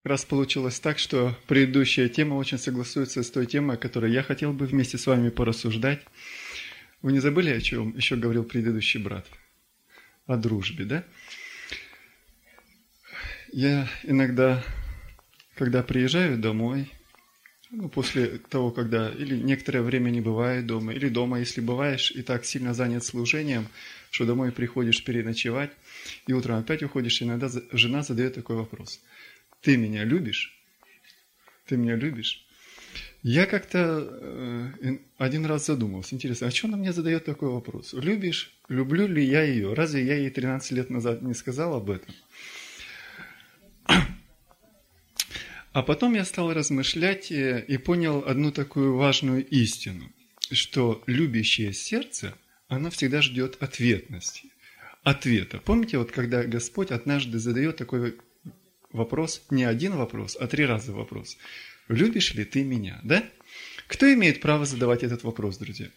Раз получилось так, что предыдущая тема очень согласуется с той темой, о которой я хотел бы вместе с вами порассуждать. Вы не забыли, о чем еще говорил предыдущий брат? О дружбе, да? Я иногда, когда приезжаю домой, после того, когда или некоторое время не бываю дома, или дома, если бываешь и так сильно занят служением, что домой приходишь переночевать, и утром опять уходишь, иногда жена задает такой вопрос. Ты меня любишь? Ты меня любишь? Я как-то один раз задумался. Интересно, а что она мне задает такой вопрос? Любишь? Люблю ли я ее? Разве я ей 13 лет назад не сказал об этом? А потом я стал размышлять и понял одну такую важную истину, что любящее сердце, оно всегда ждет ответности. Ответа. Помните, вот когда Господь однажды задает такой вопрос, не один вопрос, а 3 раза вопрос. Любишь ли ты меня? Да? Кто имеет право задавать этот вопрос, друзья?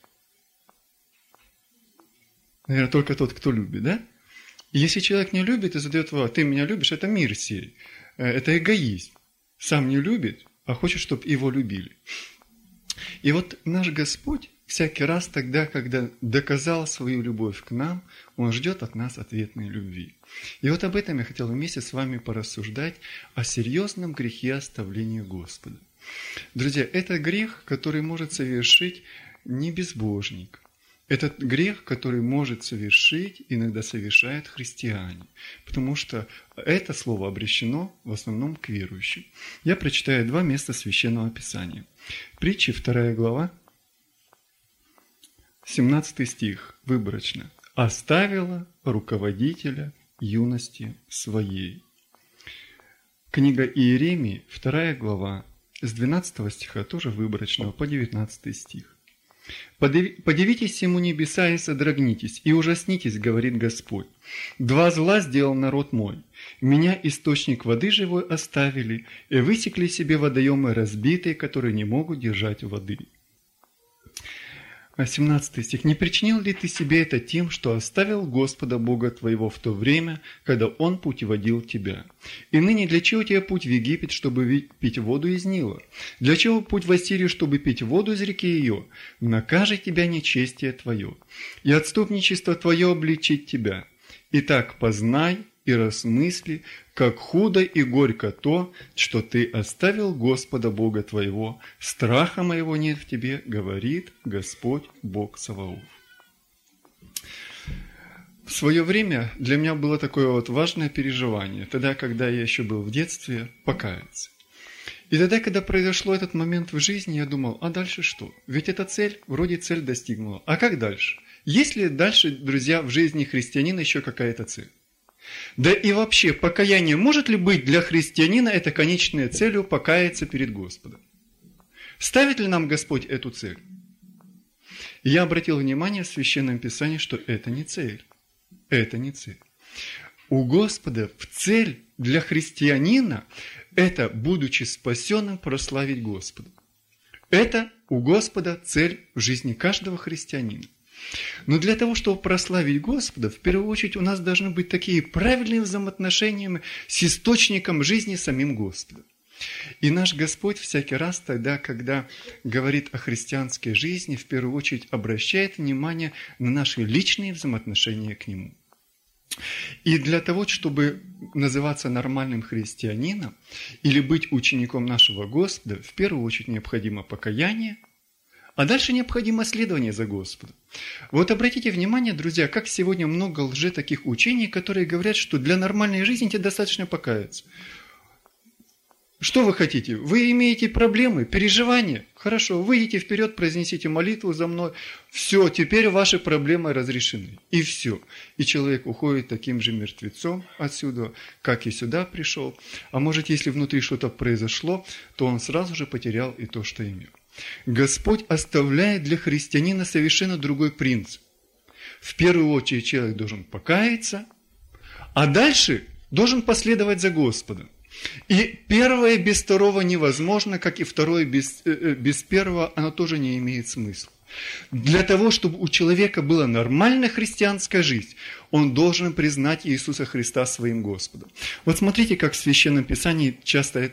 Наверное, только тот, кто любит, да? И если человек не любит и задает вопрос, ты меня любишь, это мир сей, это эгоизм. Сам не любит, а хочет, чтобы его любили. И вот наш Господь всякий раз тогда, когда доказал свою любовь к нам, Он ждет от нас ответной любви. И вот об этом я хотел вместе с вами порассуждать, о серьезном грехе оставления Господа. Друзья, это грех, который может совершить не безбожник. Это грех, который может совершить, иногда совершают христиане. Потому что это слово обращено в основном к верующим. Я прочитаю 2 места Священного Писания. Притчи, 2 глава, 17 стих, выборочно. «Оставила руководителя юности своей». Книга Иеремии, 2 глава, с 12 стиха, тоже выборочного, по 19 стих. «Подивитесь ему небеса и содрогнитесь, и ужаснитесь, говорит Господь. 2 зла сделал народ мой. Меня, источник воды живой, оставили, и высекли себе водоемы разбитые, которые не могут держать воды». 17 стих. «Не причинил ли ты себе это тем, что оставил Господа Бога твоего в то время, когда Он путеводил тебя? И ныне для чего тебе путь в Египет, чтобы пить воду из Нила? Для чего путь в Ассирию, чтобы пить воду из реки ее? Накажет тебя нечестие твое, и отступничество твое обличит тебя. Итак, познай и рассмысли, как худо и горько то, что ты оставил Господа Бога твоего, страха моего нет в тебе, говорит Господь Бог Саваоф». В свое время для меня было такое вот важное переживание, тогда, когда я еще был в детстве, покаяться. И тогда, когда произошло этот момент в жизни, я думал, а дальше что? Ведь эта цель, вроде цель достигнула. А как дальше? Есть ли дальше, друзья, в жизни христианина еще какая-то цель? Да и вообще, покаяние может ли быть для христианина это конечной целью покаяться перед Господом? Ставит ли нам Господь эту цель? Я обратил внимание в Священном Писании, что это не цель. Это не цель. У Господа цель для христианина – это, будучи спасенным, прославить Господа. Это у Господа цель в жизни каждого христианина. Но для того, чтобы прославить Господа, в первую очередь у нас должны быть такие правильные взаимоотношения с источником жизни самим Господом. И наш Господь всякий раз тогда, когда говорит о христианской жизни, в первую очередь обращает внимание на наши личные взаимоотношения к Нему. И для того, чтобы называться нормальным христианином или быть учеником нашего Господа, в первую очередь необходимо покаяние, а дальше необходимо следование за Господом. Вот обратите внимание, друзья, как сегодня много лжи таких учений, которые говорят, что для нормальной жизни тебе достаточно покаяться. Что вы хотите? Вы имеете проблемы, переживания? Хорошо, выйдите вперед, произнесите молитву за мной. Все, теперь ваши проблемы разрешены. И все. И человек уходит таким же мертвецом отсюда, как и сюда пришел. А может, если внутри что-то произошло, то он сразу же потерял и то, что имел. Господь оставляет для христианина совершенно другой принцип. В первую очередь человек должен покаяться, а дальше должен последовать за Господом. И первое без второго невозможно, как и второе без первого, оно тоже не имеет смысла. Для того, чтобы у человека была нормальная христианская жизнь, он должен признать Иисуса Христа своим Господом. Вот смотрите, как в Священном Писании часто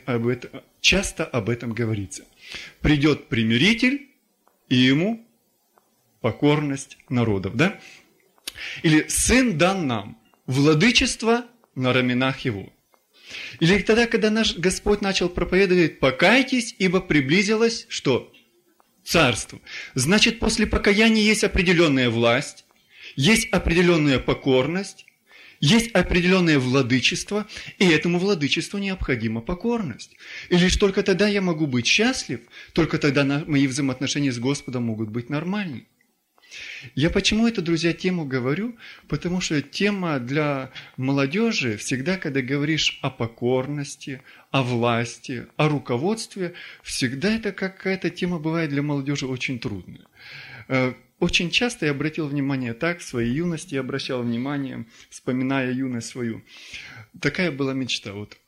об этом говорится. Придет примиритель, и ему покорность народов. Да? Или «Сын дан нам, владычество на раменах его». Или тогда, когда наш Господь начал проповедовать «покайтесь, ибо приблизилось» что? Царство. Значит, после покаяния есть определенная власть, есть определенная покорность, есть определенное владычество, и этому владычеству необходима покорность. И лишь только тогда я могу быть счастлив, только тогда мои взаимоотношения с Господом могут быть нормальны. Я почему эту, друзья, тему говорю? Потому что тема для молодежи всегда, когда говоришь о покорности, о власти, о руководстве, всегда это какая-то тема бывает для молодежи очень трудная. Очень часто я обратил внимание так, в своей юности я обращал внимание, вспоминая юность свою. Такая была мечта. Вот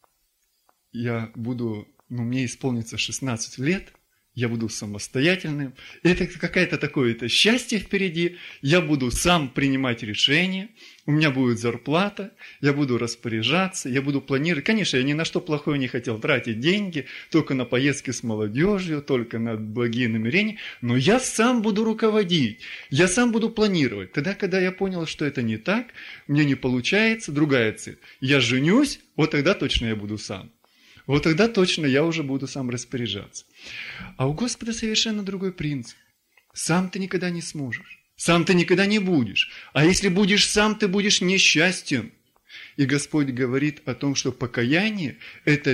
я буду, мне исполнится 16 лет, я буду самостоятельным. Это какое-то такое-то счастье впереди. Я буду сам принимать решения. У меня будет зарплата. Я буду распоряжаться. Я буду планировать. Конечно, я ни на что плохое не хотел тратить деньги. Только на поездки с молодежью, только на благие намерения. Но я сам буду руководить. Я сам буду планировать. Тогда, когда я понял, что это не так, мне не получается, другая цель. Я женюсь, вот тогда точно я буду сам. Вот тогда точно я уже буду сам распоряжаться. А у Господа совершенно другой принцип. Сам ты никогда не сможешь. Сам ты никогда не будешь. А если будешь сам, ты будешь несчастен. И Господь говорит о том, что покаяние – это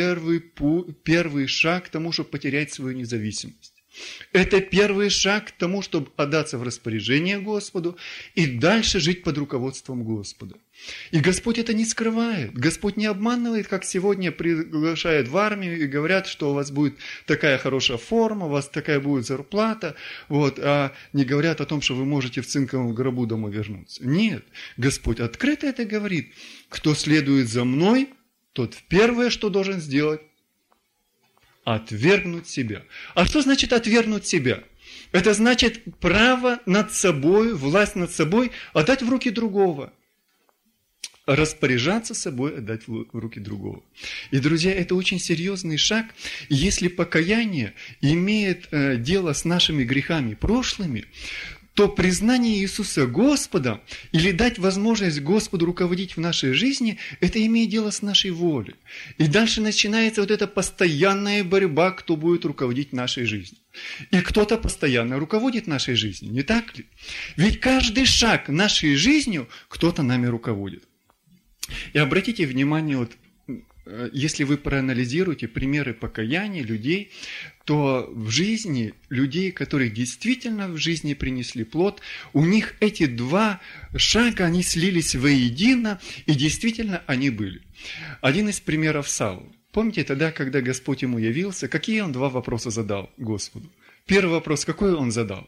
первый шаг к тому, чтобы потерять свою независимость. Это первый шаг к тому, чтобы отдаться в распоряжение Господу и дальше жить под руководством Господа. И Господь это не скрывает. Господь не обманывает, как сегодня приглашают в армию и говорят, что у вас будет такая хорошая форма, у вас такая будет зарплата, а не говорят о том, что вы можете в цинковом гробу домой вернуться. Нет, Господь открыто это говорит. Кто следует за мной, тот первое, что должен сделать, отвергнуть себя. А что значит отвергнуть себя? Это значит право над собой, власть над собой отдать в руки другого. Распоряжаться собой, отдать в руки другого. И, друзья, это очень серьезный шаг. И если покаяние имеет дело с нашими грехами прошлыми, то признание Иисуса Господом или дать возможность Господу руководить в нашей жизни, это имеет дело с нашей волей. И дальше начинается вот эта постоянная борьба, кто будет руководить нашей жизнью. И кто-то постоянно руководит нашей жизнью, не так ли? Ведь каждый шаг нашей жизнью кто-то нами руководит. И обратите внимание, если вы проанализируете примеры покаяния людей, то в жизни людей, которые действительно в жизни принесли плод, у них эти два шага, они слились воедино, и действительно они были. Один из примеров Саула. Помните тогда, когда Господь ему явился, какие он два вопроса задал Господу? Первый вопрос, какой он задал?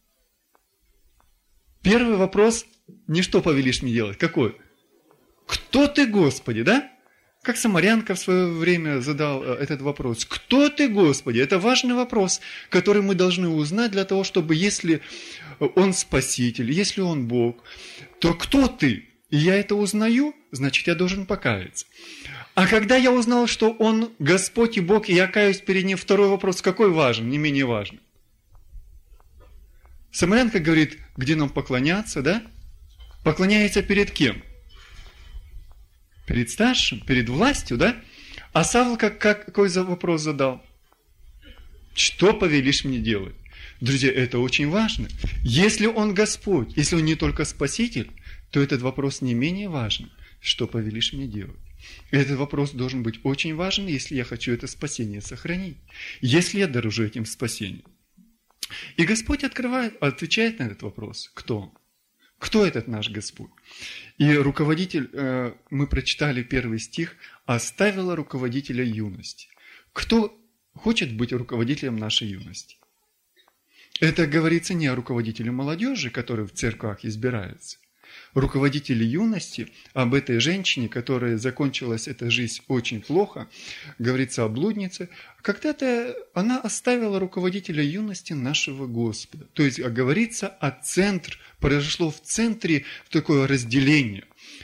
Первый вопрос, не что повелишь мне делать, какой? Кто ты, Господи, да? Как самарянка в свое время задал этот вопрос. Кто ты, Господи? Это важный вопрос, который мы должны узнать для того, чтобы, если Он Спаситель, если Он Бог, то кто ты? И я это узнаю, значит, я должен покаяться. А когда я узнал, что Он Господь и Бог, и я каюсь перед Ним, второй вопрос, какой важен, не менее важный? Самарянка говорит, где нам поклоняться, да? Поклоняется перед кем? Перед старшим, перед властью, да? А Савл какой вопрос задал? Что повелишь мне делать? Друзья, это очень важно. Если Он Господь, если Он не только Спаситель, то этот вопрос не менее важен. Что повелишь мне делать? Этот вопрос должен быть очень важен, если я хочу это спасение сохранить. Если я дорожу этим спасением. И Господь отвечает на этот вопрос. Кто? Кто этот наш Господь? И руководитель, мы прочитали первый стих, оставила руководителя юности. Кто хочет быть руководителем нашей юности? Это говорится не о руководителе молодежи, который в церквах избирается. Руководители юности, об этой женщине, которая закончилась эта жизнь очень плохо, говорится о блуднице, когда-то она оставила руководителя юности нашего Господа. То есть говорится о центре, произошло в центре такое разделение.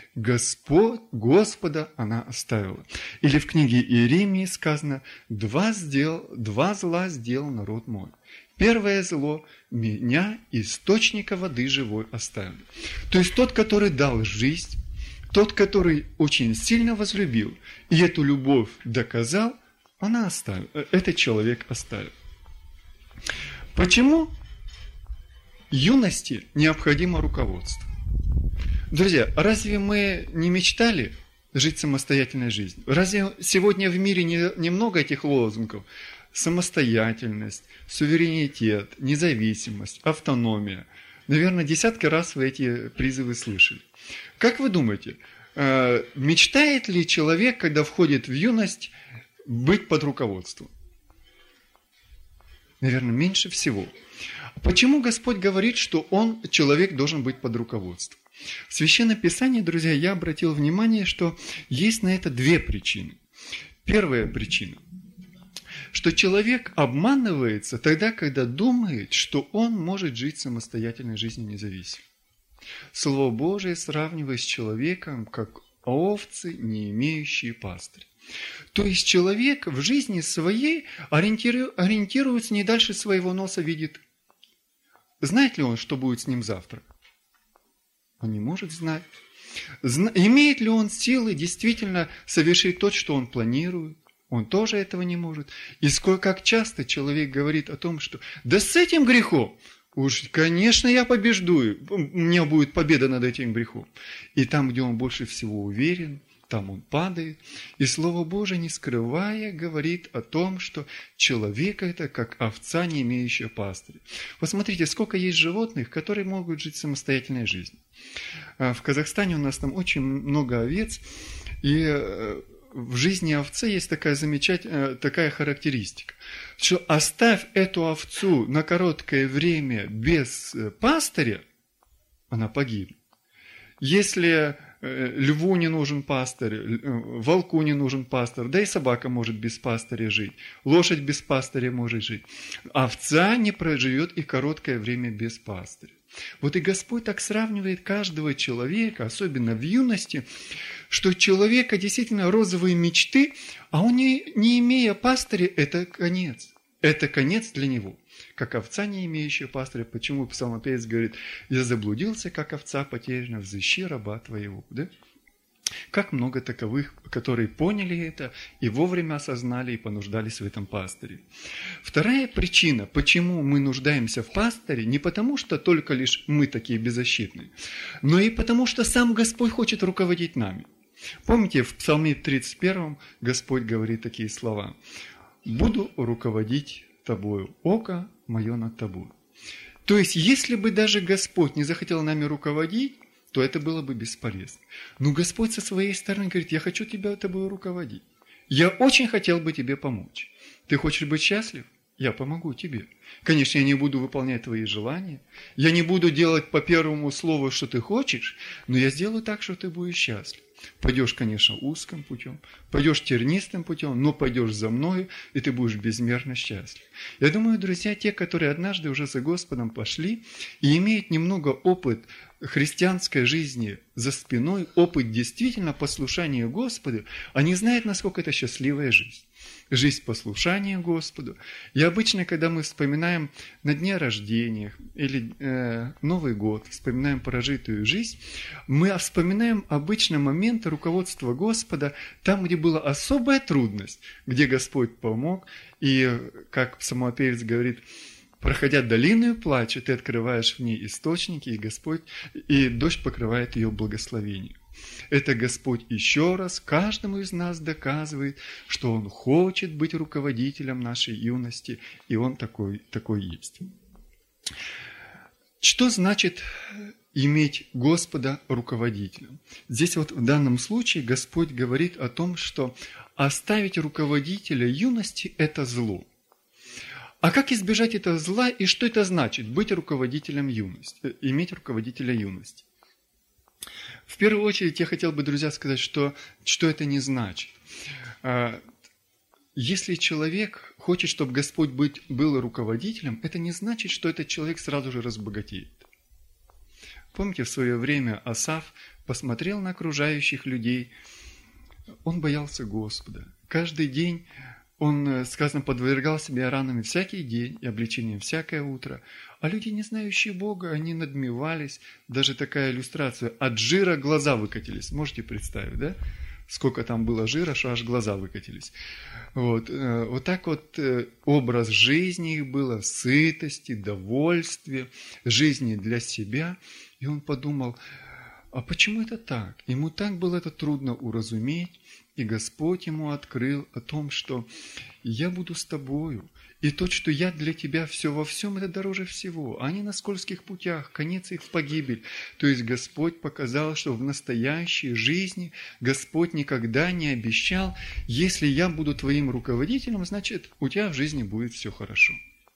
Господа она оставила. Или в книге Иеремии сказано: два зла сделал народ мой. Первое зло – меня, источника воды живой, оставили. То есть тот, который дал жизнь, тот, который очень сильно возлюбил, и эту любовь доказал, она оставила, этот человек оставил. Почему юности необходимо руководство? Друзья, разве мы не мечтали жить самостоятельной жизнью? Разве сегодня в мире немного этих лозунгов? Самостоятельность, суверенитет, независимость, автономия. Наверное, десятки раз вы эти призывы слышали. Как вы думаете, мечтает ли человек, когда входит в юность, быть под руководством? Наверное, меньше всего. Почему Господь говорит, что человек должен быть под руководством? В Священном Писании, друзья, я обратил внимание, что есть на это две причины. Первая причина, что человек обманывается тогда, когда думает, что он может жить самостоятельной жизнью независимо. Слово Божие сравнивает с человеком, как овцы, не имеющие пастыря. То есть человек в жизни своей ориентируется не дальше своего носа, видит. Знает ли он, что будет с ним завтра? Он не может знать. Имеет ли он силы действительно совершить то, что он планирует? Он тоже этого не может. И как часто человек говорит о том, что да с этим грехом, уж, конечно, я побеждаю, у меня будет победа над этим грехом. И там, где он больше всего уверен, там он падает. И Слово Божие, не скрывая, говорит о том, что человек это как овца, не имеющая пастыря. Посмотрите, сколько есть животных, которые могут жить самостоятельной жизнью. В Казахстане у нас там очень много овец, и в жизни овцы есть такая характеристика, что оставь эту овцу на короткое время без пастыря, она погибнет. Если льву не нужен пастырь, волку не нужен пастырь, да и собака может без пастыря жить, лошадь без пастыря может жить. Овца не проживет и короткое время без пастыря. Вот и Господь так сравнивает каждого человека, особенно в юности, что человека действительно розовые мечты, а он не имея пастыря, это конец. Это конец для него. Как овца, не имеющая пастыря. Почему псалмопевец говорит: «Я заблудился, как овца потеряна, взыщи раба твоего». Да? Как много таковых, которые поняли это и вовремя осознали и понуждались в этом пастыре. Вторая причина, почему мы нуждаемся в пастыре, не потому, что только лишь мы такие беззащитные, но и потому, что сам Господь хочет руководить нами. Помните, в Псалме 31 Господь говорит такие слова: «Буду руководить тобою, око мое над тобой». То есть, если бы даже Господь не захотел нами руководить, то это было бы бесполезно. Но Господь со своей стороны говорит: я хочу тобой руководить. Я очень хотел бы тебе помочь. Ты хочешь быть счастлив? Я помогу тебе. Конечно, я не буду выполнять твои желания. Я не буду делать по первому слову, что ты хочешь, но я сделаю так, что ты будешь счастлив. Пойдешь, конечно, узким путем, пойдешь тернистым путем, но пойдешь за мною, и ты будешь безмерно счастлив. Я думаю, друзья, те, которые однажды уже за Господом пошли и имеют немного опыт христианской жизни за спиной, опыт действительно послушания Господу, они знают, насколько это счастливая жизнь. Жизнь послушания Господу. И обычно, когда мы вспоминаем на дне рождения или Новый год, вспоминаем прожитую жизнь, мы вспоминаем обычно моменты руководства Господа там, где была особая трудность, где Господь помог. И, как псалмопевец говорит, проходя долину плача, ты открываешь в ней источники, и дождь покрывает ее благословением. Это Господь еще раз каждому из нас доказывает, что Он хочет быть руководителем нашей юности, и Он такой есть. Что значит иметь Господа руководителем? Здесь вот в данном случае Господь говорит о том, что оставить руководителя юности – это зло. А как избежать этого зла и что это значит быть руководителем юности, иметь руководителя юности? В первую очередь я хотел бы, друзья, сказать, что это не значит. Если человек хочет, чтобы Господь был руководителем, это не значит, что этот человек сразу же разбогатеет. Помните, в свое время Асаф посмотрел на окружающих людей, он боялся Господа. Каждый день он, сказано, подвергал себя ранами всякий день и обличением всякое утро. А люди, не знающие Бога, они надмевались. Даже такая иллюстрация. От жира глаза выкатились. Можете представить, да? Сколько там было жира, что аж глаза выкатились. Вот так вот образ жизни их было, сытости, довольствия, жизни для себя. И он подумал, а почему это так? Ему так было это трудно уразуметь. И Господь ему открыл о том, что я буду с тобою. И то, что я для тебя все во всем, это дороже всего. Они на скользких путях, конец их в погибель. То есть Господь показал, что в настоящей жизни Господь никогда не обещал, если я буду твоим руководителем, значит, у тебя в жизни будет все хорошо.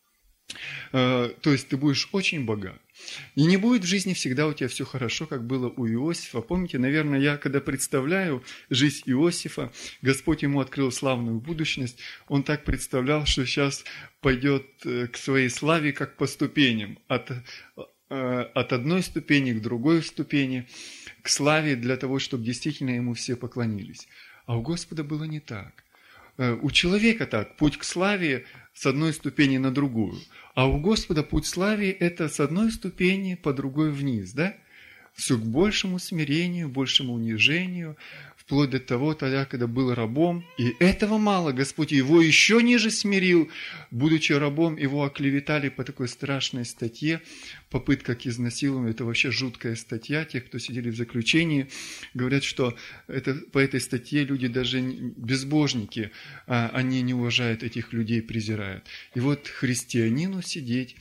То есть ты будешь очень богат. И не будет в жизни всегда у тебя все хорошо, как было у Иосифа. Помните, наверное, я когда представляю жизнь Иосифа, Господь ему открыл славную будущность, он так представлял, что сейчас пойдет к своей славе как по ступеням, от одной ступени к другой ступени, к славе для того, чтобы действительно ему все поклонились. А у Господа было не так. У человека так, путь к славе с одной ступени на другую. А у Господа путь к славе – это с одной ступени по другой вниз, да? Все к большему смирению, большему унижению, вплоть до того, тогда, когда был рабом. И этого мало, Господь его еще ниже смирил. Будучи рабом, его оклеветали по такой страшной статье, попытка к изнасилованию. Это вообще жуткая статья. Те, кто сидели в заключении, говорят, что по этой статье люди, даже безбожники, они не уважают этих людей, презирают. И вот христианину сидеть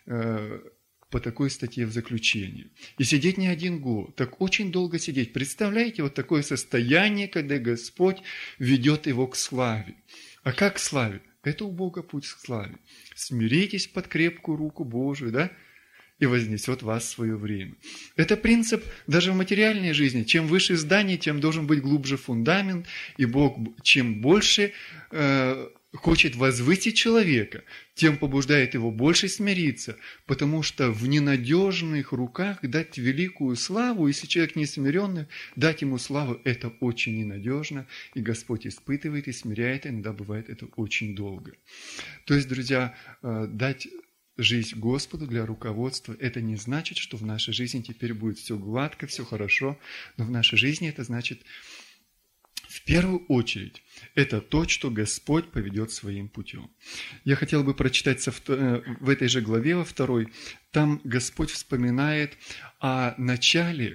по такой статье в заключении. И сидеть не один год, так очень долго сидеть. Представляете, вот такое состояние, когда Господь ведет его к славе. А как к славе? Это у Бога путь к славе. Смиритесь под крепкую руку Божию, да? И вознесет вас в свое время. Это принцип даже в материальной жизни. Чем выше здание, тем должен быть глубже фундамент. И Бог, чем больше хочет возвысить человека, тем побуждает его больше смириться, потому что в ненадежных руках дать великую славу, если человек не смиренный, дать ему славу, это очень ненадежно, и Господь испытывает и смиряет, иногда бывает это очень долго. То есть, друзья, дать жизнь Господу для руководства, это не значит, что в нашей жизни теперь будет все гладко, все хорошо, но в нашей жизни это значит, в первую очередь, это то, что Господь поведет своим путем. Я хотел бы прочитать в этой же главе, во 2, там Господь вспоминает о начале,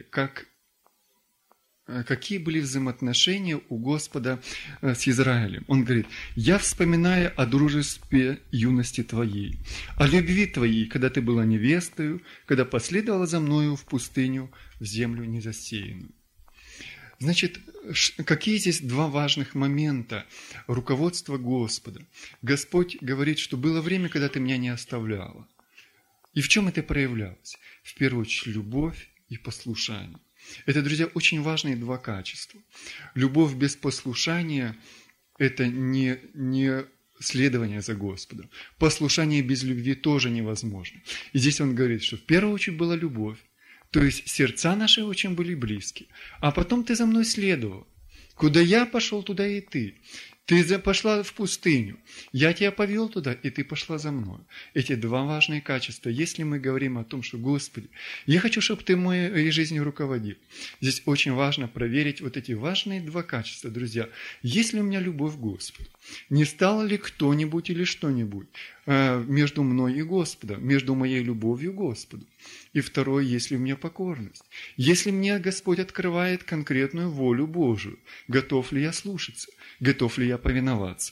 какие были взаимоотношения у Господа с Израилем. Он говорит, «Я вспоминаю о дружестве юности твоей, о любви твоей, когда ты была невестою, когда последовала за мною в пустыню, в землю незасеянную». Значит, какие здесь два важных момента руководства Господа? Господь говорит, что было время, когда ты меня не оставляла. И в чем это проявлялось? В первую очередь, любовь и послушание. Это, друзья, очень важные два качества. Любовь без послушания – это не следование за Господом. Послушание без любви тоже невозможно. И здесь он говорит, что в первую очередь была любовь. То есть сердца наши очень были близки. А потом ты за мной следовал. Куда я пошел, туда и ты. Ты пошла в пустыню. Я тебя повел туда, и ты пошла за мной. Эти два важные качества. Если мы говорим о том, что, Господи, я хочу, чтобы ты моей жизнью руководил. Здесь очень важно проверить вот эти важные два качества, друзья. Есть ли у меня любовь к Господу? Не стало ли кто-нибудь или что-нибудь между мной и Господом, между моей любовью к Господу? И второе, есть ли у меня покорность? Если мне Господь открывает конкретную волю Божию, готов ли я слушаться? Готов ли я повиноваться?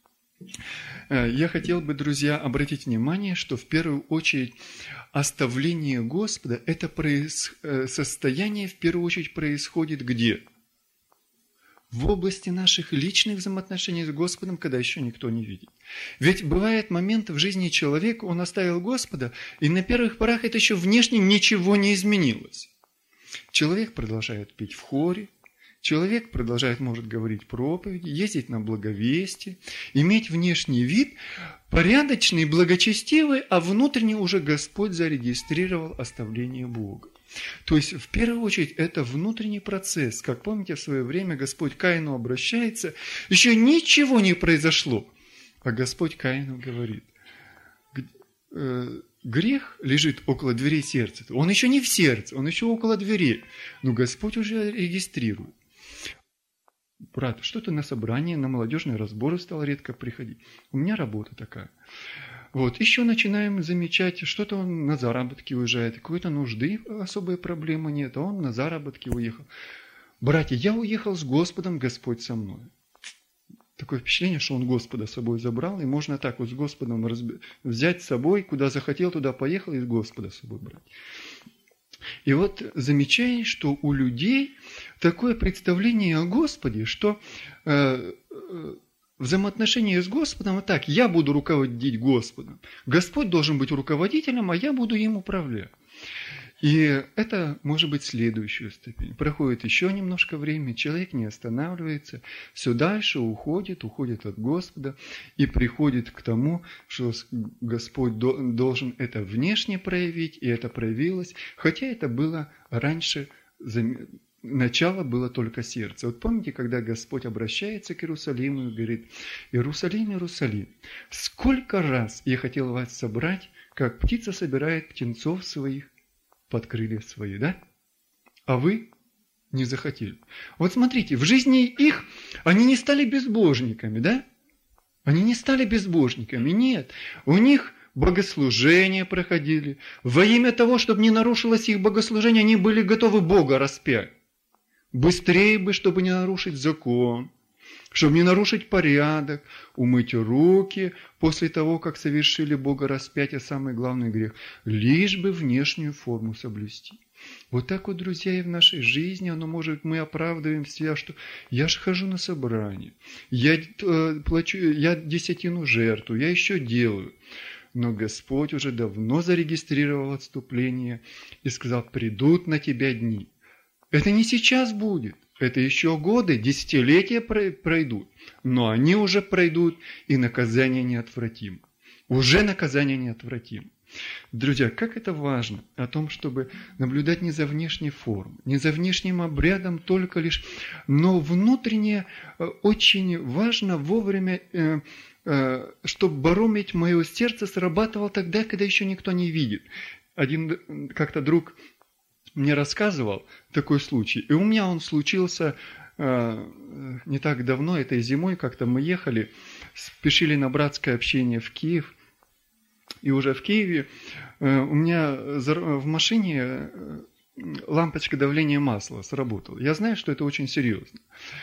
Я хотел бы, друзья, обратить внимание, что в первую очередь оставление Господа, это состояние в первую очередь происходит где? В области наших личных взаимоотношений с Господом, когда еще никто не видит. Ведь бывает момент в жизни человека, он оставил Господа, и на первых порах это еще внешне ничего не изменилось. Человек продолжает петь в хоре, человек продолжает, может говорить проповеди, ездить на благовестие, иметь внешний вид порядочный, благочестивый, а внутренне уже Господь зарегистрировал оставление Бога. То есть, в первую очередь, это внутренний процесс. Как помните, в свое время Господь к Каину обращается, еще ничего не произошло, а Господь Каину говорит, грех лежит около дверей сердца. Он еще не в сердце, он еще около дверей. Но Господь уже регистрирует. Брат, что ты на собрание, на молодежные разборы стал редко приходить? У меня работа такая. Вот, еще начинаем замечать, что-то он на заработки уезжает, какой-то нужды, особой проблемы нет, а он на заработки уехал. Братья, я уехал с Господом, Господь со мной. Такое впечатление, что он Господа с собой забрал, и можно так вот с Господом взять с собой, куда захотел, туда поехал, и с Господа с собой брать. И вот замечаешь, что у людей такое представление о Господе, что взаимоотношения с Господом, вот так, я буду руководить Господом. Господь должен быть руководителем, а я буду им управлять. И это может быть следующая ступень. Проходит еще немножко времени, человек не останавливается, все дальше уходит от Господа и приходит к тому, что Господь должен это внешне проявить, и это проявилось, хотя это было раньше, начало было только сердце. Вот помните, когда Господь обращается к Иерусалиму и говорит: «Иерусалим, Иерусалим, сколько раз я хотел вас собрать, как птица собирает птенцов своих под крылья свои, да? А вы не захотели». Вот смотрите, в жизни их они не стали безбожниками, да? Они не стали безбожниками, нет. У них богослужения проходили. Во имя того, чтобы не нарушилось их богослужение, они были готовы Бога распять. Быстрее бы, чтобы не нарушить закон, чтобы не нарушить порядок, умыть руки после того, как совершили богораспятие, самый главный грех, лишь бы внешнюю форму соблюсти. Вот так вот, друзья, и в нашей жизни, мы оправдываем себя, что я же хожу на собрание, я плачу, я десятину жертву, я еще делаю. Но Господь уже давно зарегистрировал отступление и сказал: придут на тебя дни. Это не сейчас будет. Это еще годы, десятилетия пройдут, но они уже пройдут, и наказание неотвратимо. Уже наказание неотвратимо. Друзья, как это важно о том, чтобы наблюдать не за внешней формой, не за внешним обрядом только лишь, но внутренне очень важно вовремя, чтобы барометр моего сердца срабатывал тогда, когда еще никто не видит. Один как-то друг мне рассказывал такой случай, и у меня он случился не так давно, этой зимой, как-то мы ехали, спешили на братское общение в Киев, и уже в Киеве у меня в машине лампочка давления масла сработала. Я знаю, что это очень серьезно.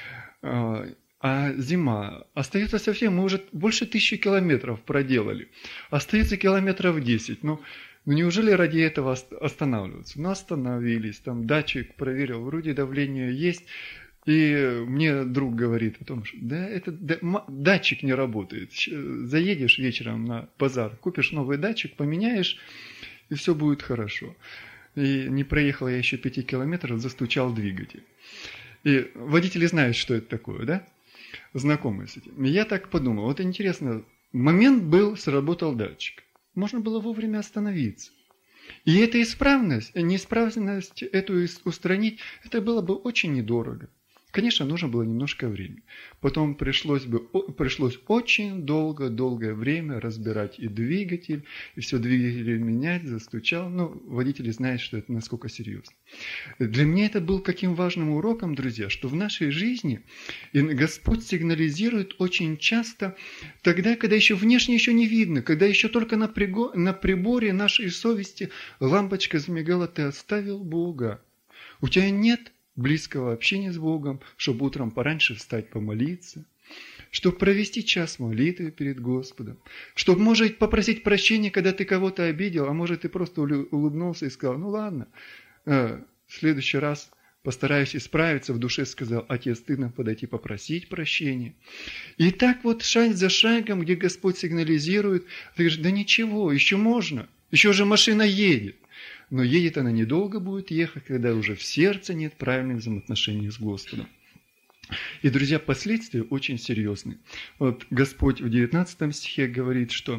А зима, остается совсем, мы уже больше 1000 километров проделали, остается километров 10, Ну неужели ради этого останавливаться? Ну остановились, там датчик проверил, вроде давление есть, и мне друг говорит о том, что датчик не работает. Заедешь вечером на базар, купишь новый датчик, поменяешь, и все будет хорошо. И не проехал я еще 5 километров, застучал двигатель. И водители знают, что это такое, да? Знакомы с этим. И я так подумал, вот интересно, момент был, сработал датчик. Можно было вовремя остановиться. И эта неисправность эту устранить, это было бы очень недорого. Конечно, нужно было немножко времени. Потом пришлось очень долгое время разбирать и двигатель, и все двигатель менять, застучал. Водители знают, что это насколько серьезно. Для меня это был каким важным уроком, друзья, что в нашей жизни Господь сигнализирует очень часто тогда, когда еще внешне еще не видно, когда еще только на приборе нашей совести лампочка замигала: ты оставил Бога. У тебя нет близкого общения с Богом, чтобы утром пораньше встать помолиться, чтобы провести час молитвы перед Господом, чтобы, может, попросить прощения, когда ты кого-то обидел, а может, ты просто улыбнулся и сказал: ну ладно, в следующий раз постараюсь исправиться, в душе сказал: а тебе стыдно подойти попросить прощения. И так вот шаг за шагом, где Господь сигнализирует, ты говоришь: да ничего, еще можно, еще же машина едет. но едет она недолго будет ехать, когда уже в сердце нет правильных взаимоотношений с Господом. И, друзья, последствия очень серьезные. Вот Господь в 19 стихе говорит, что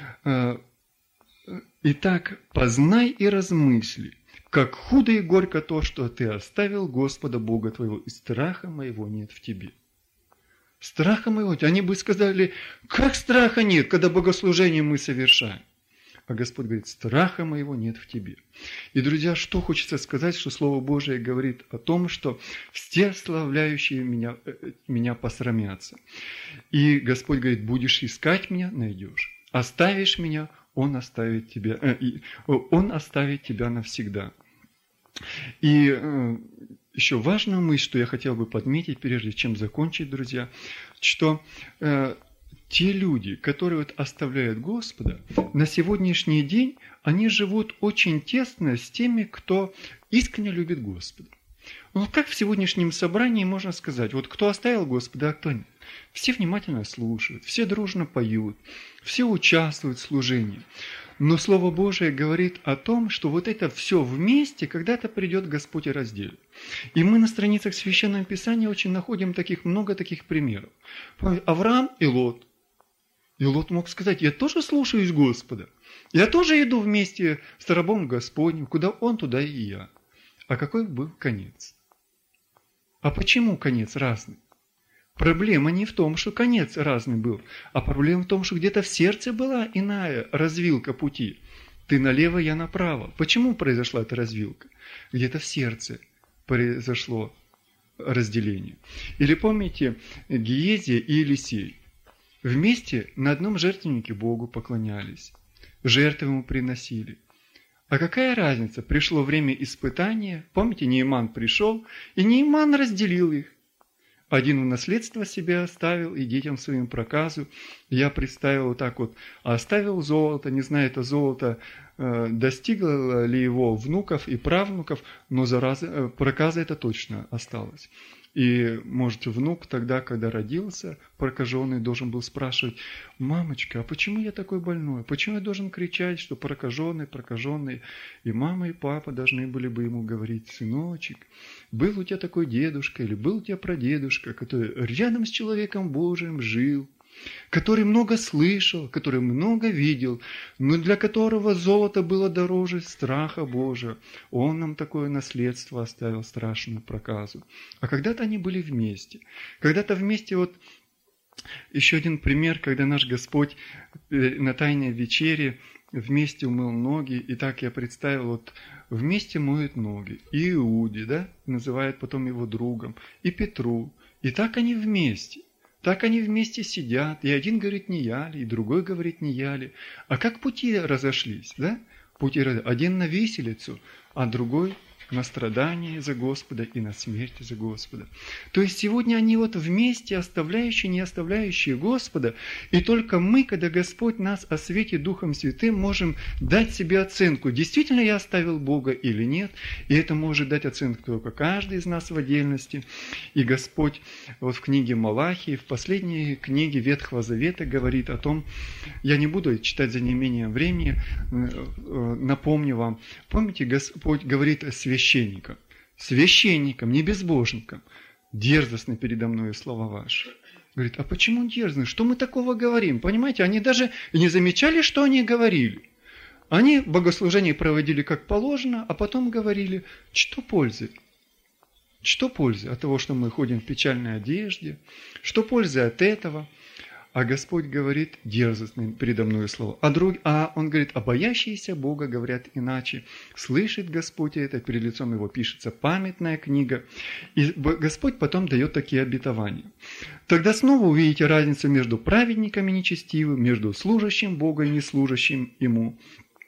«Итак, познай и размысли, как худо и горько то, что ты оставил Господа Бога твоего, и страха моего нет в тебе». Страха моего нет. Они бы сказали, как страха нет, когда богослужение мы совершаем? А Господь говорит, страха моего нет в тебе. И, друзья, что хочется сказать, что Слово Божие говорит о том, что все славляющие меня посрамятся. И Господь говорит, будешь искать меня, найдешь. Оставишь меня, Он оставит тебя навсегда. И еще важную мысль, что я хотел бы подметить, прежде чем закончить, друзья, что те люди, которые оставляют Господа, на сегодняшний день они живут очень тесно с теми, кто искренне любит Господа. Ну, как в сегодняшнем собрании можно сказать, вот кто оставил Господа, а кто нет? Все внимательно слушают, все дружно поют, все участвуют в служении. Но Слово Божие говорит о том, что вот это все вместе когда-то придет Господь и разделит. И мы на страницах Священного Писания очень находим много таких примеров. Авраам и Лот. И Лот мог сказать, я тоже слушаюсь Господа. Я тоже иду вместе с рабом Господним, куда он, туда и я. А какой был конец? А почему конец разный? Проблема не в том, что конец разный был, а проблема в том, что где-то в сердце была иная развилка пути. Ты налево, я направо. Почему произошла эта развилка? Где-то в сердце произошло разделение. Или помните Гиезия и Елисей? Вместе на одном жертвеннике Богу поклонялись, жертвы ему приносили. А какая разница? Пришло время испытания. Помните, Неиман пришел, и Неиман разделил их. Один в наследство себе оставил, и детям своим проказу. Я представил вот так вот, оставил золото, не знаю, это золото достигло ли его внуков и правнуков, но проказа это точно осталось. И, может, внук тогда, когда родился, прокаженный, должен был спрашивать, мамочка, а почему я такой больной? Почему я должен кричать, что прокаженный? И мама, и папа должны были бы ему говорить, сыночек, был у тебя такой дедушка или был у тебя прадедушка, который рядом с человеком Божиим жил, который много слышал, который много видел, но для которого золото было дороже страха Божия. Он нам такое наследство оставил, страшную проказу. А когда-то они были вместе. Когда-то вместе, вот еще один пример, когда наш Господь на Тайной вечере вместе умыл ноги, и так я представил, вот вместе моют ноги. И Иуде, да, называет потом его другом, и Петру. И так они вместе. Так они вместе сидят, и один говорит, не я ли, и другой говорит, не я ли. А как пути разошлись, да? Один на виселицу, а другой на страдания за Господа и на смерть за Господа. То есть сегодня они вот вместе, оставляющие, не оставляющие Господа, и только мы, когда Господь нас осветит Духом Святым, можем дать себе оценку, действительно я оставил Бога или нет, и это может дать оценку только каждый из нас в отдельности. И Господь вот в книге Малахии, в последней книге Ветхого Завета говорит о том, я не буду читать за неимением времени, напомню вам, помните, Господь говорит о священникам, не безбожникам, дерзостны передо мной слова ваши. Говорит, а почему дерзны? Что мы такого говорим? Понимаете, они даже не замечали, что они говорили. Они богослужение проводили как положено, а потом говорили, что пользы? Что пользы от того, что мы ходим в печальной одежде? Что пользы от этого? А Господь говорит, дерзостны передо мной слова. А Он говорит, а боящиеся Бога говорят иначе. Слышит Господь это, перед лицом Его пишется памятная книга. И Господь потом дает такие обетования. Тогда снова увидите разницу между праведниками и нечестивыми, между служащим Бога и неслужащим Ему.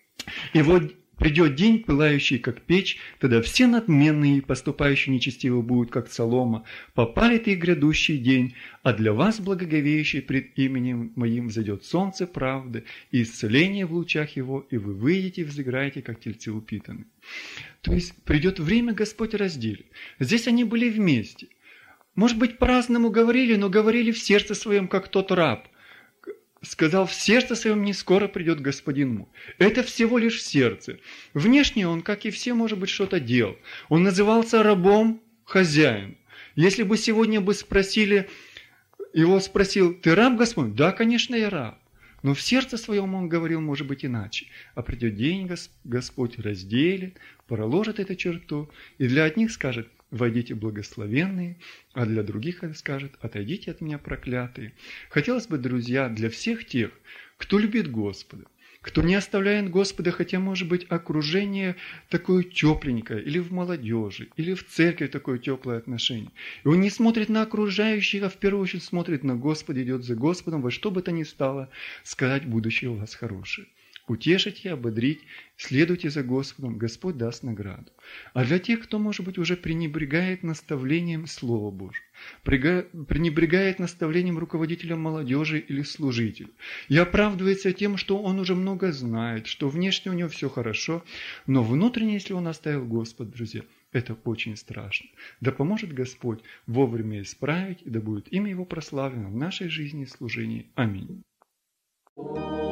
И вот придет день, пылающий, как печь, тогда все надменные, поступающие нечестиво, будут, как солома. Попалит их грядущий день, а для вас, благоговеющий пред именем Моим, взойдет солнце правды и исцеление в лучах его, и вы выйдете и взыграете, как тельцы упитаны. То есть придет время, Господь разделит. Здесь они были вместе. Может быть, по-разному говорили, но говорили в сердце своем, как тот раб. сказал: в сердце своем не скоро придет господин мой. Это всего лишь в сердце. Внешне он, как и все, может быть, что-то делал. Он назывался рабом хозяина. Если бы сегодня бы спросили, его спросил: ты раб Господь? Да, конечно, я раб. Но в сердце своем он говорил, может быть, иначе. А придет день, Господь разделит, проложит эту черту, и для одних скажет: войдите благословенные, а для других он скажет: отойдите от меня, проклятые. Хотелось бы, друзья, для всех тех, кто любит Господа, кто не оставляет Господа, хотя, может быть, окружение такое тепленькое, или в молодежи, или в церкви такое теплое отношение. И он не смотрит на окружающих, а в первую очередь смотрит на Господа, идет за Господом, во что бы то ни стало сказать: будущее у вас хорошее. Утешите, ободрить, следуйте за Господом, Господь даст награду. А для тех, кто, может быть, уже пренебрегает наставлением Слова Божьего, пренебрегает наставлением руководителя молодежи или служителя, и оправдывается тем, что он уже много знает, что внешне у него все хорошо, но внутренне, если он оставил Господа, друзья, это очень страшно. Да поможет Господь вовремя исправить, и да будет имя Его прославлено в нашей жизни и служении. Аминь.